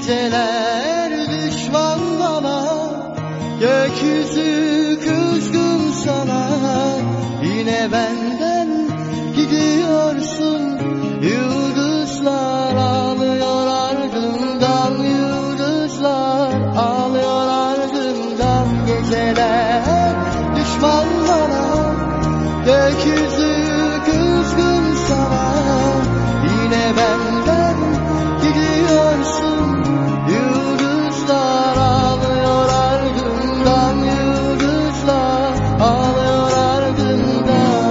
Geceler düşman bana, gökyüzü kızgın sana. Yine benden gidiyorsun, yıldızlar ağlıyor ardından, yıldızlar ağlıyor ardından. Geceler düşman bana, gökyüzü kızgın sana. Yine benden gidiyorsun, yıldızlar ağlıyor ardından, yıldızlar ağlıyor ardından.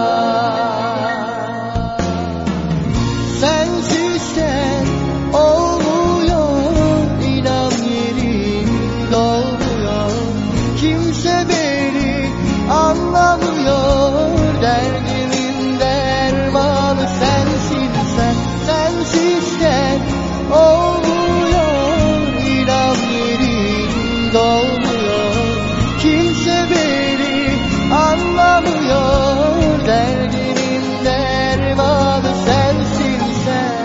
Sensizken olmuyor, inan yerim dolmuyor. Kimse beni anlamıyor, derdimin dermanı sensin sen. Sensizken olmuyor, inan yerim dolmuyor. Kimse beni anlamıyor, derdimin dermanı sensin sen.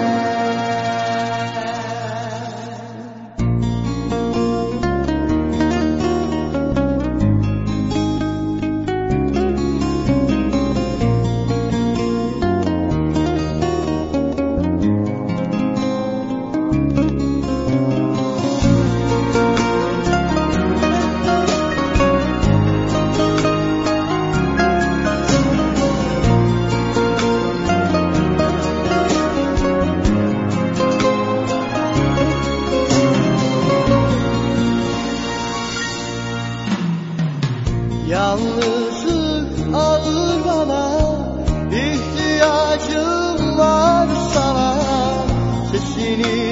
Yalnızlık ağır bana, ihtiyacım var sana. Sesini